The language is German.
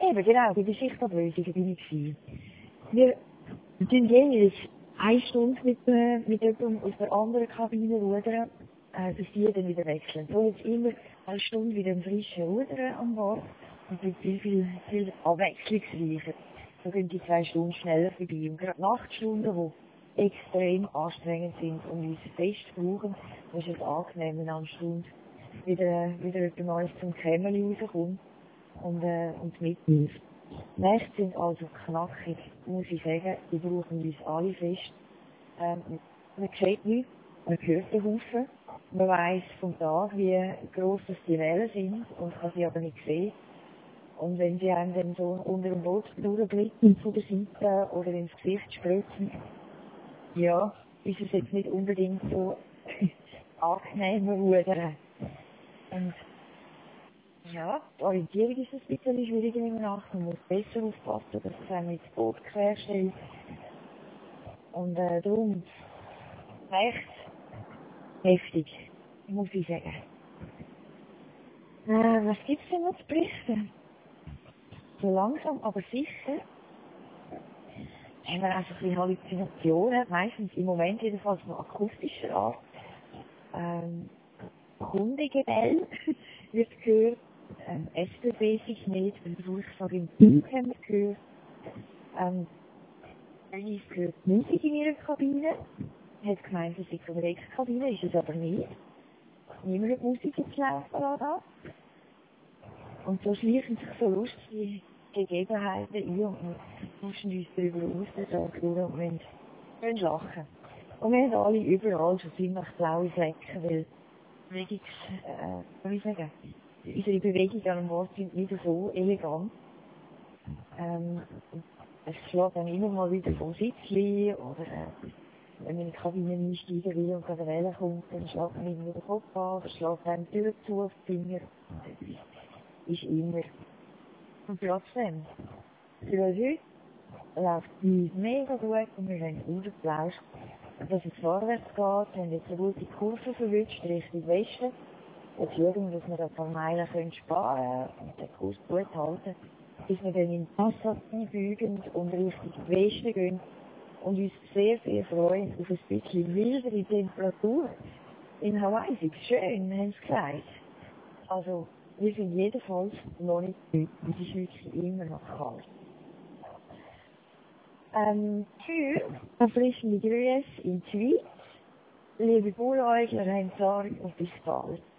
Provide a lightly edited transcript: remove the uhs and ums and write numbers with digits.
Eben, genau, bei der Schichtablösung bin ich gewesen. Wir tun jeweils 1 Stunde mit jemandem aus der anderen Kabine rudern, bis die dann wieder wechseln. So jetzt immer 1 Stunde wieder ein frischen Rudern an Bord und wird viel abwechslungsreicher. So gehen die 2 Stunden schneller vorbei. Und gerade Nachtstunden, die extrem anstrengend sind und uns fest brauchen, da ist es angenehm, wenn eine Stunde wieder etwas Neues zum Kämmerli rauskommt und mitnimmt. Die Nächte sind also knackig, muss ich sagen. Die brauchen uns alle fest. Man sieht nichts, man hört den Haufen. Man weiss vom Tag, wie gross das die Wellen sind und kann sie aber nicht sehen. Und wenn sie einem dann so unter dem Boot durchblicken von der Seite oder ins Gesicht spritzen, ja, ist es jetzt nicht unbedingt so angenehmer Rudern. Und ja, die Orientierung ist ein bisschen schwieriger in der Nacht. Man muss besser aufpassen, dass es einem ins Boot querstellt. Und darum echt heftig, muss ich sagen. Was gibt es denn noch zu berichten? So langsam, aber sicher haben wir einfach ein bisschen Halluzinationen, meistens im Moment jedenfalls noch akustischer Art. Hundegebell wird gehört, SBB sich nicht, wenn ich sage, im Team haben wir gehört. Ich gehört Musik in ihrer Kabine. Hat gemeint, es sei von der Ex-Kabine, ist es aber nicht. Niemand hat Musik jetzt laufen lassen. Und so schleichen sich so lustige Gegebenheiten ein und wir tauschen uns darüber aus, und wir lachen. Und wir haben alle überall schon ziemlich blaue Flecken, weil unsere Bewegungen an Bord sind nicht so elegant. Es schlägt dann immer mal wieder vom Sitzli oder wenn man in die Kabine einsteigen will und gerade Welle kommt, dann schlägt man irgendwie den Kopf an oder schlägt einem die Tür zu auf die Finger. Ist immer. Und trotzdem, für uns heute läuft es mega gut und wir haben rausgelauscht, dass es vorwärts geht. Wir haben jetzt eine gute Kurve verwünscht Richtung Westen. Jetzt schauen wir, dass wir ein paar Meilen sparen können und den Kurs gut halten, bis wir dann in Passat einbügen und Richtung Westen gehen und uns sehr, sehr freuen auf ein bisschen wildere Temperatur. In Hawaii ist es schön, haben sie gesagt. Also, wir sind jedenfalls noch nicht müde. Es ist wirklich immer noch kalt. Für erfrischende Grüße in die Schweiz. Liebe Bulleuchler, habt Sorge und bis bald.